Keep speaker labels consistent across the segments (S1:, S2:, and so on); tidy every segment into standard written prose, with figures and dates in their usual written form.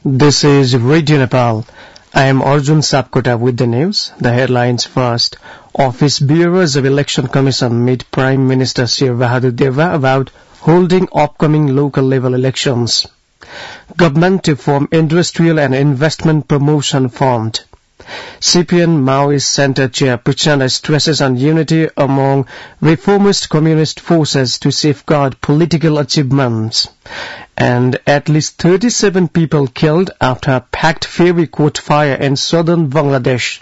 S1: This is Radio Nepal. I am Arjun Sapkota with the news. The headlines first. Office Bureaus of Election Commission meet Prime Minister Sher Bahadur Deva about holding upcoming local level elections. Government to form Industrial and Investment Promotion Fund. CPN Maoist Center Chair Prachanda stresses on unity among reformist communist forces to safeguard political achievements. And at least 37 people killed after a packed ferry caught fire in southern Bangladesh.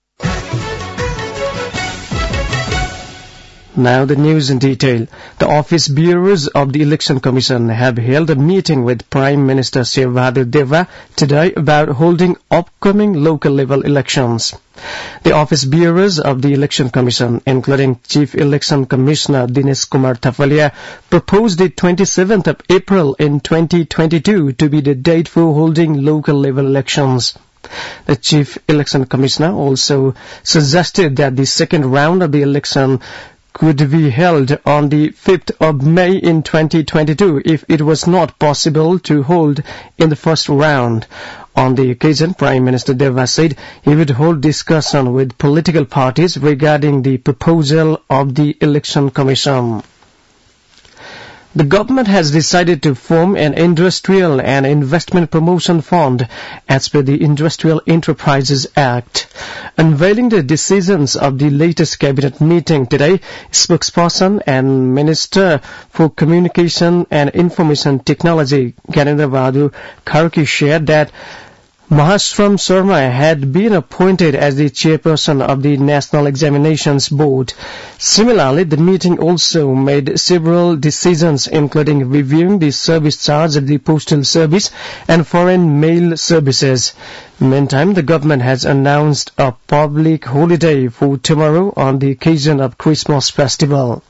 S1: Now the news in detail. The office bureaus of the Election Commission have held a meeting with Prime Minister Sher Bahadur Deva today about holding upcoming local level elections. The office bureaus of the Election Commission, including Chief Election Commissioner Dinesh Kumar Thapalia, proposed the 27th of April in 2022 to be the date for holding local level elections. The Chief Election Commissioner also suggested that the second round of the election could be held on the 5th of May in 2022 if it was not possible to hold in the first round. On the occasion, Prime Minister Deva said he would hold discussion with political parties regarding the proposal of the Election Commission. The government has decided to form an Industrial and Investment Promotion Fund as per the Industrial Enterprises Act. Unveiling the decisions of the latest cabinet meeting today, spokesperson and Minister for Communication and Information Technology, Gyanendra Bahadur Kharke, shared that Mahashram Sharma had been appointed as the chairperson of the National Examinations Board. Similarly, the meeting also made several decisions, including reviewing the service charge of the postal service and foreign mail services. Meantime, the government has announced a public holiday for tomorrow on the occasion of Christmas festival.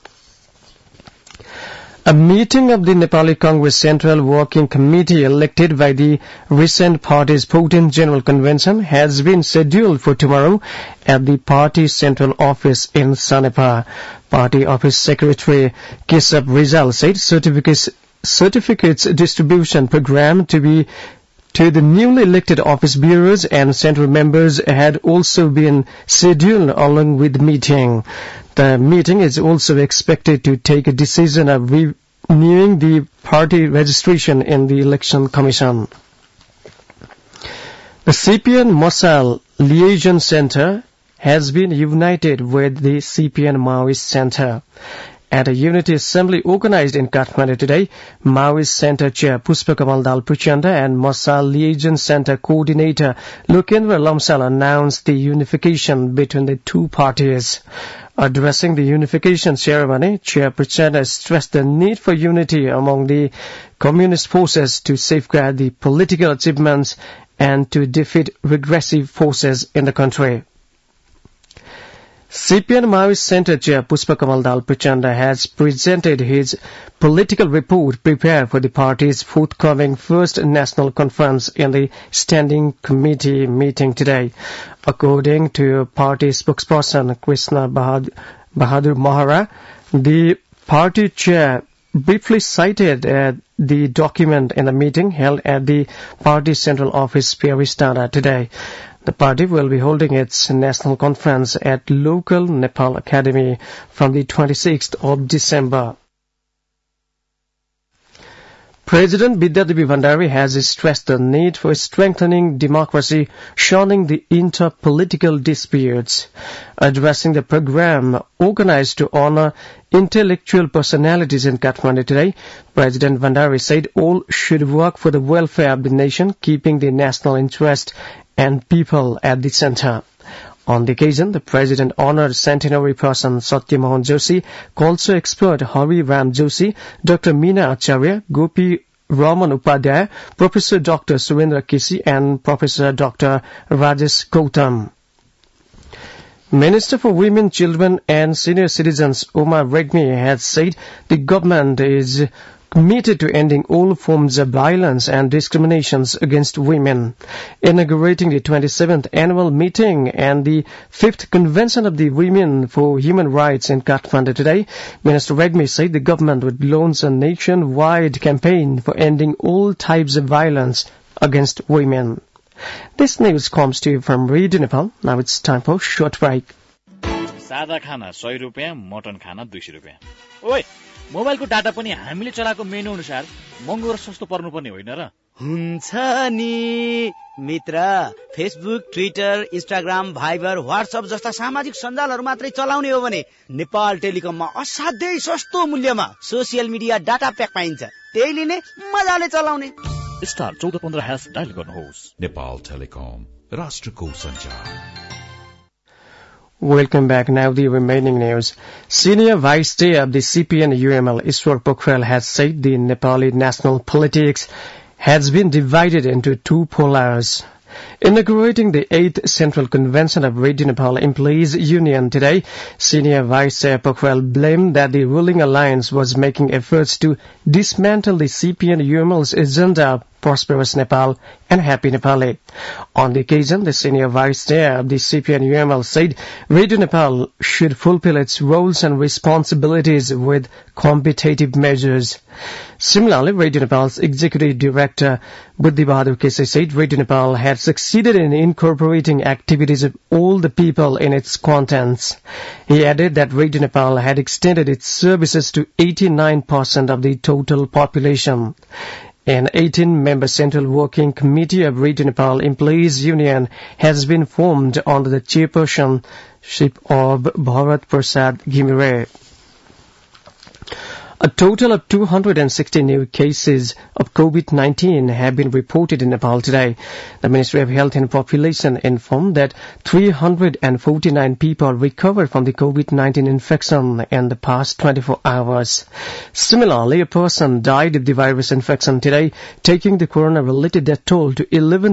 S1: A meeting of the Nepali Congress Central Working Committee elected by the recent party's Protean General Convention has been scheduled for tomorrow at the party central office in Sanepa. Party Office Secretary Keshav Rizal said certificates distribution program to the newly elected office bureaus and central members had also been scheduled along with the meeting. The meeting is also expected to take a decision of renewing the party registration in the Election Commission. The CPN Mosal Liaison Center has been united with the CPN Maoist Center. At a unity assembly organized in Kathmandu today, Maoist Center Chair Pushpakamal Dal Prachanda and Mosal Liaison Center Coordinator Lokendra Lamsal announced the unification between the two parties. Addressing the unification ceremony, Chair Prachanda stressed the need for unity among the communist forces to safeguard the political achievements and to defeat regressive forces in the country. CPN Maoist Center Chair Pushpakamal Dal Prachanda has presented his political report prepared for the party's forthcoming first national conference in the Standing Committee meeting today. According to party spokesperson Krishna Bahadur Mahara, the party chair briefly cited the document in the meeting held at the party central office Piaristana today. The party will be holding its national conference at local Nepal Academy from the 26th of December. President Vidyadevi Bhandari has stressed the need for strengthening democracy, shunning the interpolitical disputes. Addressing the program organized to honor intellectual personalities in Kathmandu today, President Bhandari said all should work for the welfare of the nation, keeping the national interest and people at the center. On the occasion, the President honored centenary person Satya Mohan Joshi, culture expert Hari Ram Joshi, Dr. Meena Acharya, Gopi Raman Upadhyaya, Professor Dr. Surendra Kisi, and Professor Dr. Rajesh Gautam. Minister for Women, Children and Senior Citizens Uma Regmi has said the government is committed to ending all forms of violence and discriminations against women. Inaugurating the 27th annual meeting and the 5th Convention of the Women for Human Rights in Kathmandu today, Minister Regmi said the government would launch a nationwide campaign for ending all types of violence against women. This news comes to you from Radio Nepal. Now it's time for short break.
S2: सादा खाना 100 रुपैयाँ, mutton खाना 200 रुपैयाँ. ओइ, मोबाइलको data पनि हामीले चलाएको मेनु अनुसार महँगो र सस्तो पर्नुपर्ने होइन र?
S3: हुन्छ नि मित्र, Facebook, Twitter, Instagram, Viber, WhatsApp जस्ता सामाजिक सञ्जालहरू मात्रै चलाउने हो भने नेपाल टेलिकममा असाध्यै सस्तो मूल्यमा सोसियल मिडिया डाटा प्याक पाइन्छ. त्यही लिने, मजाले चलाउने.
S2: स्टार 1415# डायल गर्नुहोस्.
S4: नेपाल टेलिकम, राष्ट्रको सञ्चार.
S1: Welcome back. Now the remaining news. Senior Vice Chair of the CPN-UML, Ishwar Pokhrel, has said the Nepali national politics has been divided into two polars. Inaugurating the 8th Central Convention of Radio Nepal Employees Union today, Senior Vice Chair Pokhrel blamed that the ruling alliance was making efforts to dismantle the CPN-UML's agenda of Prosperous Nepal and Happy Nepali. On the occasion, the Senior Vice Chair of the CPN-UML said Radio Nepal should fulfill its roles and responsibilities with competitive measures. Similarly, Radio Nepal's Executive Director Buddhi Bahadur Kesai said Radio Nepal had succeeded in incorporating activities of all the people in its contents. He added that Radio Nepal had extended its services to 89% of the total population. An 18-member Central Working Committee of Radio Nepal Employees Union has been formed under the chairpersonship of Bharat Prasad Ghimire. A total of 260 new cases of COVID-19 have been reported in Nepal today. The Ministry of Health and Population informed that 349 people recovered from the COVID-19 infection in the past 24 hours. Similarly, a person died of the virus infection today, taking the corona-related death toll to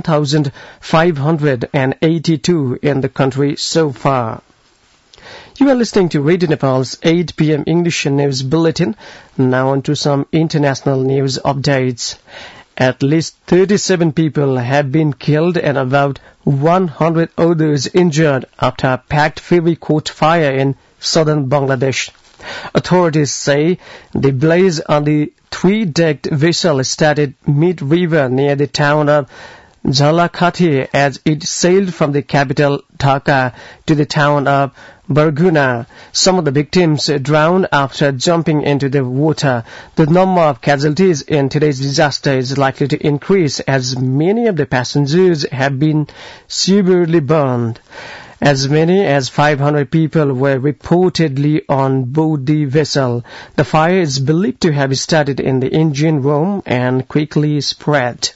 S1: 11,582 in the country so far. You are listening to Radio Nepal's 8 p.m. English News Bulletin. Now on to some international news updates. At least 37 people have been killed and about 100 others injured after a packed ferry caught fire in southern Bangladesh. Authorities say the blaze on the 3-decked vessel started mid-river near the town of Jhalakhathi as it sailed from the capital Dhaka to the town of Barguna. Some of the victims drowned after jumping into the water. The number of casualties in today's disaster is likely to increase as many of the passengers have been severely burned. As many as 500 people were reportedly on board the vessel. The fire is believed to have started in the engine room and quickly spread.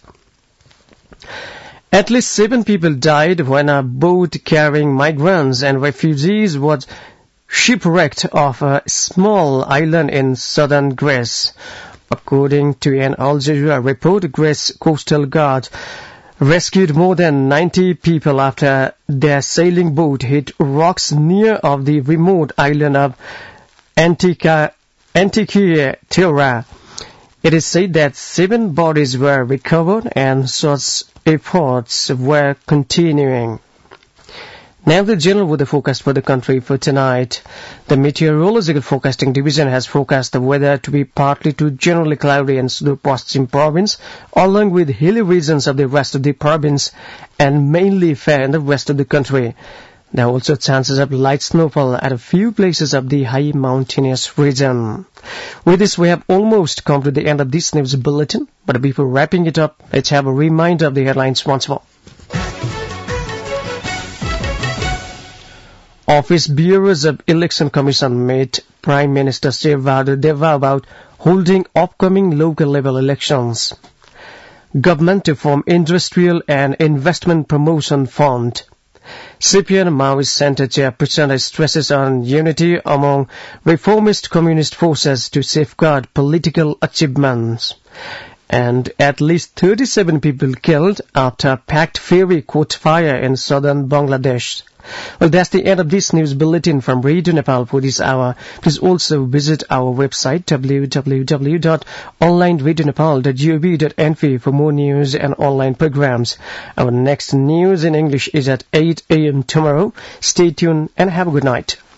S1: At least 7 people died when a boat carrying migrants and refugees was shipwrecked off a small island in southern Greece. According to an Al Jazeera report, Greece Coastal Guard rescued more than 90 people after their sailing boat hit rocks near of the remote island of Antikythera. It is said that 7 bodies were recovered and search efforts were continuing. Now the general weather forecast for the country for tonight. The Meteorological Forecasting Division has forecast the weather to be partly to generally cloudy in Sudurpashchim province, along with hilly regions of the rest of the province, and mainly fair in the rest of the country. There are also chances of light snowfall at a few places of the high mountainous region. With this, we have almost come to the end of this news bulletin. But before wrapping it up, let's have a reminder of the headlines once more. Office Bureaus of Election Commission met Prime Minister Shev Bahadur Deva about holding upcoming local level elections. Government to form Industrial and Investment Promotion Fund. CPN Maoist Center Chairperson stresses on unity among reformist communist forces to safeguard political achievements. And at least 37 people killed after a packed ferry caught fire in southern Bangladesh. Well, that's the end of this news bulletin from Radio Nepal for this hour. Please also visit our website www.onlineradionepal.gov.np for more news and online programs. Our next news in English is at 8 a.m. tomorrow. Stay tuned and have a good night.